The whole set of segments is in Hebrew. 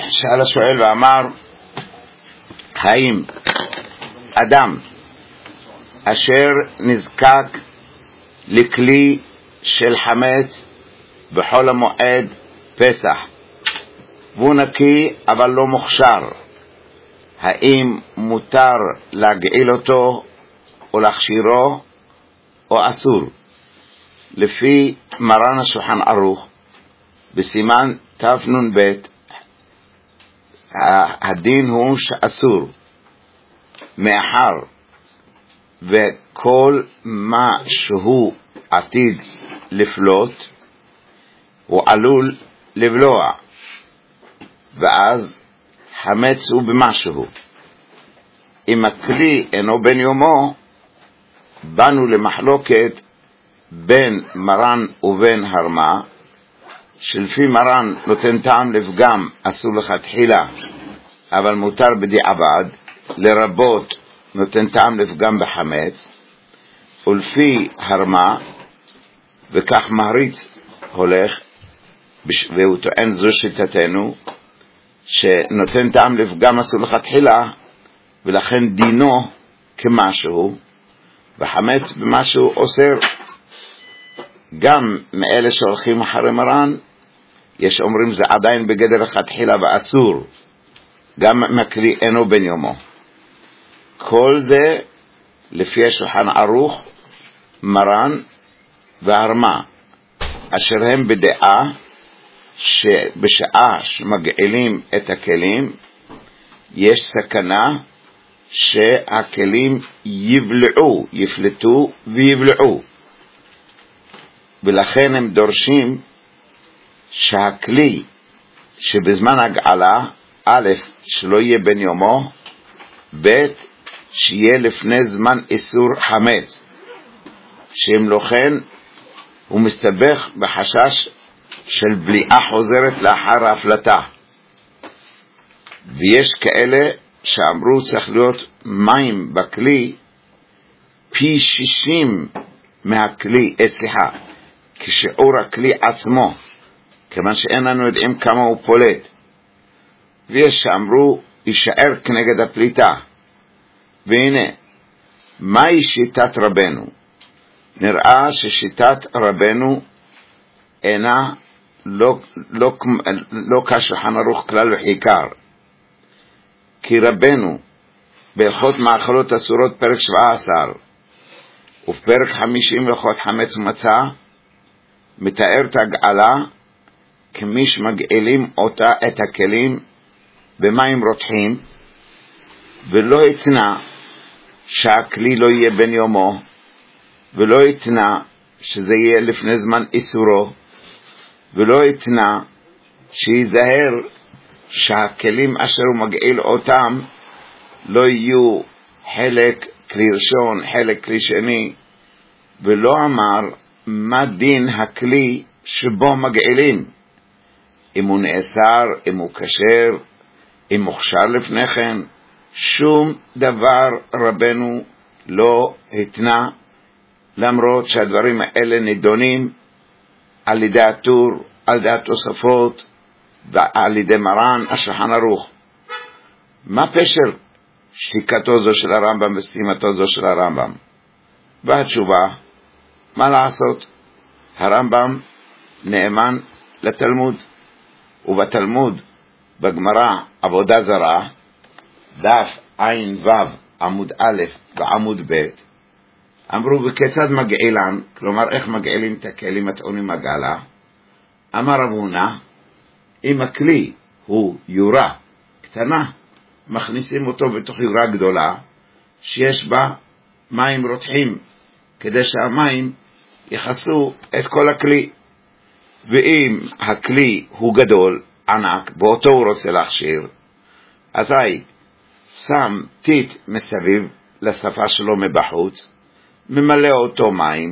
שאל השואל ואמר, האם אדם אשר נזקק לכלי של חמץ בחול המועד פסח והוא נקי אבל לא מוכשר, האם מותר להגעיל אותו או להכשירו או אסור? לפי מרן השולחן ערוך בסימן תנ"ב הדין הוא שאסור, מאחר וכל מה שהוא עתיד לפלוט הוא עלול לבלוע, ואז חמץ הוא במשהו. אם הכלי אינו בן יומו, באנו למחלוקת בין מרן ובין הרמה, שלפי מרן נותן טעם לפגם אסור לכתחילה אבל מותר בדיעבד, לרבות נותן טעם לפגם בחמץ, ולפי הרמה, וכך מהריץ הולך והוא טוען זו שיטתנו, שנותן טעם לפגם אסור לכתחילה ולכן דינו כמשהו, וחמץ במשהו אוסר. גם מאלה שהולכים אחרי מרן יש אומרים זה עדיין בגדר לכתחילה ואסור, גם מכלי אינו בן יומו. כל זה לפי השולחן ערוך, מרן והרמה, אשר הם בדעה שבשעה שמגעילים את הכלים יש סכנה שהכלים יבלעו, יפלטו ויבלעו, ולכן הם דורשים שהכלי שבזמן הגעלה, א', שלא יהיה בן יומו, ב', שיהיה לפני זמן איסור חמץ, שאם לא כן הוא מסתבך בחשש של בליעה חוזרת לאחר ההפלטה. ויש כאלה שאמרו צריך להיות מים בכלי פי 60 מהכלי, כשיעור הכלי עצמו, כיוון שאין לנו יודעים כמה הוא פולט. ויש שאמרו יישאר כנגד הפליטה. והנה, מהי שיטת רבנו? נראה ששיטת רבנו אינה לא כשולחן ערוך כלל ועיקר, כי רבנו בהלכות מאכלות אסורות פרק 17 ובפרק 50 להלכות חמץ מצה מתאר את הגעלה כמי שמגעילים אותה את הכלים במים רותחים, ולא יתנה שהכלי לא יהיה בן יומו, ולא יתנה שזה יהיה לפני זמן איסורו, ולא יתנה שיזהר שהכלים אשר הוא מגעיל אותם לא יהיו חלק כלי ראשון, חלק כלי שני, ולא אמר מה דין הכלי שבו מגעילים, אם הוא נאסר, אם הוא כשר, אם מוכשר לפני כן. שום דבר רבנו לא התנה, למרות שהדברים האלה נידונים על ידי הטור, על ידי התוספות ועל ידי מרן השולחן ערוך. מה פשר שתיקתו זו של הרמב"ם וסתימתו זו של הרמב"ם? והתשובה, מה לעשות? הרמב"ם נאמן לתלמוד, ובתלמוד בגמרא עבודה זרה דף עין וו עמוד א' ועמוד ב' אמרו וכיצד מגעילן, כלומר איך מגעילים את הכלים הטעונים הגעלה? אמר רב הונא, אם הכלי הוא יורה קטנה, מכניסים אותו בתוך יורה גדולה שיש בה מים רותחים, כדי שהמים יכסו את כל הכלי. ואם הכלי הוא גדול, ענק, באותו הוא רוצה להכשיר, אזי שם טיט מסביב לשפה שלו מבחוץ, ממלא אותו מים,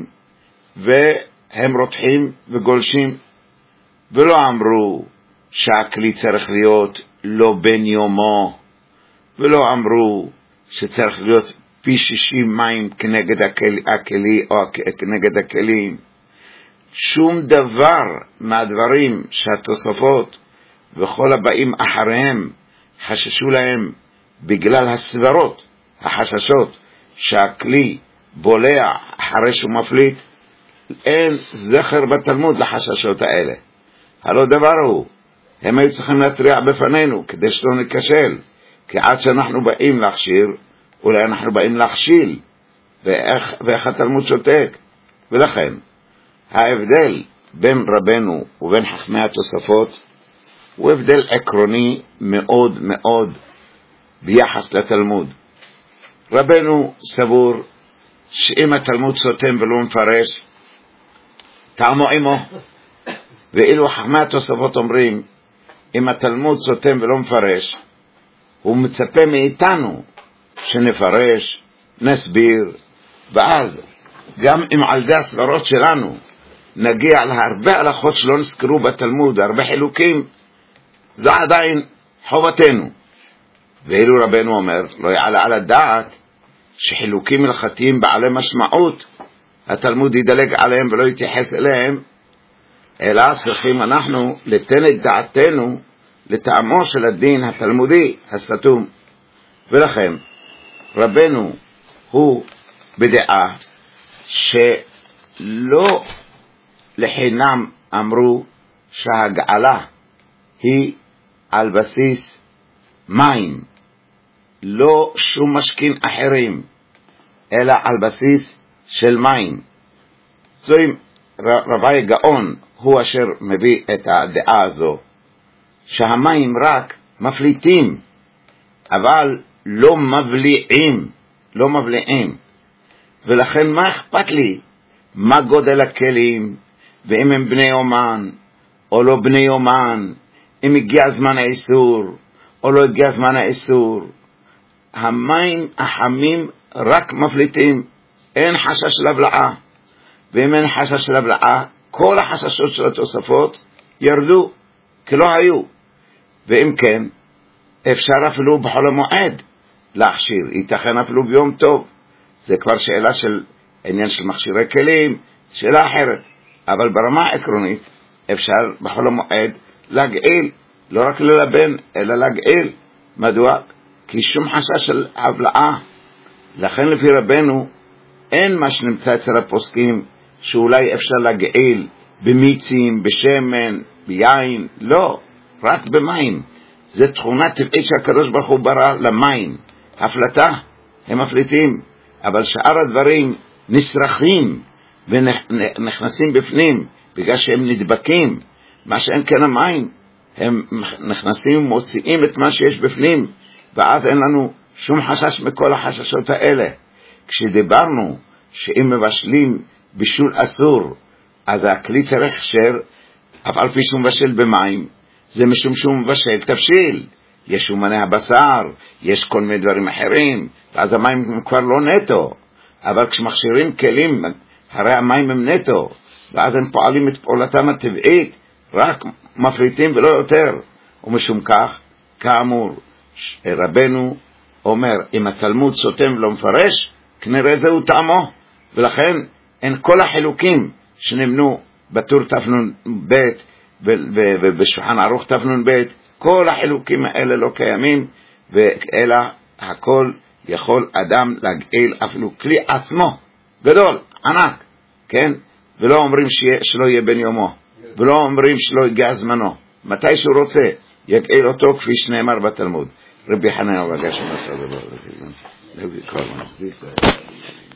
והם רותחים וגולשים. ולא אמרו שהכלי צריך להיות לא בן יומו, ולא אמרו שצריך להיות פי 60 מים כנגד הכלי או כנגד הכלים. שום דבר מהדברים שהתוספות וכל הבאים אחריהם חששו להם בגלל הסברות, החששות שהכלי בולע אחרי שהוא מפליט. אין זכר בתלמוד לחששות האלה. הלא דבר הוא, הם היו צריכים להטריע בפנינו כדי שלא נקשל, כי עד שאנחנו באים להכשיר, אולי אנחנו באים להכשיל, ואיך התלמוד שותק. ולכן ההבדל בין רבנו ובין חכמי התוספות הוא הבדל עקרוני מאוד מאוד ביחס לתלמוד. רבנו סבור שאם התלמוד סותם ולא מפרש, טעמו עמו. ואילו חכמי התוספות אומרים, אם התלמוד סותם ולא מפרש, הוא מצפה מאיתנו שנפרש, נסביר, ואז גם אם על זה הסברות שלנו נגיע להרבה הלכות שלא נזכרו בתלמוד, הרבה חילוקים, זה עדיין חובתנו. ואילו רבנו אומר, לא יעלה על הדעת שחילוקים הלכתיים בעלי משמעות התלמוד ידלג עליהם ולא יתייחס אליהם, אלא צריכים אנחנו לתן את דעתנו לטעמו של הדין התלמודי הסתום. ולכן רבנו הוא בדעה שלא לחינם אמרו שהגאלה היא על בסיס מים, לא שום משכין אחרים, אלא על בסיס של מים. זוהי רבי גאון הוא אשר מביא את הדעה הזו, שהמים רק מפליטים, אבל לא מבליעים, לא מבליעים. ולכן מה אכפת לי מה גודל הכלים, ואם הם בני יומן או לא בני יומן, אם הגיע זמן האיסור או לא הגיע זמן האיסור. המים החמים רק מפליטים, אין חשש של הבלעה. ואם אין חשש של הבלעה, כל החששות של התוספות ירדו כלא היו. ואם כן, אפשר אפילו בחול המועד להכשיר, ייתכן אפילו ביום טוב. זה כבר שאלה של עניין של מכשירי כלים, שאלה אחרת. אבל ברמה העקרונית אפשר בחול המועד להגעיל, לא רק ללבן אלא להגעיל. מדוע? כי שום חשש של הבלעה. לכן לפי רבנו אין מה שנמצא אצל הפוסקים שאולי אפשר להגעיל במיצים, בשמן, ביין, לא, רק במים. זה תכונה טבעית שהקדוש ברוך הוא ברא למים, הפלטה, הם מפליטים. אבל שאר הדברים נשרכים ונכנסים בפנים בגלל שהם נדבקים. מה שאין כן המים, הם נכנסים ומוציאים את מה שיש בפנים, ואז אין לנו שום חשש מכל החששות האלה. כשדיברנו שאם מבשלים בישול אסור, אז הכלי צריך הכשר, אף על פי שהוא מבשל במים, זה משום שהוא מבשל תבשיל. יש שומני הבשר, יש כל מיני דברים אחרים, ואז המים כבר לא נטו. אבל כשמכשירים כלים, הרי המים הם נטו, ואז הם פועלים את פעולתם הטבעית, רק מפליטים ולא יותר. ומשום כך, כאמור, רבנו אומר, אם התלמוד סותם ולא מפרש, כנראה זהו טעמו. ולכן אין כל החילוקים שנמנו בטור תפנון בית ובשולחן ערוך תפנון בית, כל החילוקים האלה לא קיימים, אלא הכל יכול אדם להגעיל אפילו כלי עצמו גדול, ענק, כן? ולא אומרים שלא יהיה בן יומו, ולא אומרים שלא יגיע זמנו, מתי שהוא רוצה יגעיל אותו, כפי שנאמר בתלמוד. רבי חנניה בן עקשיא מסר דבר,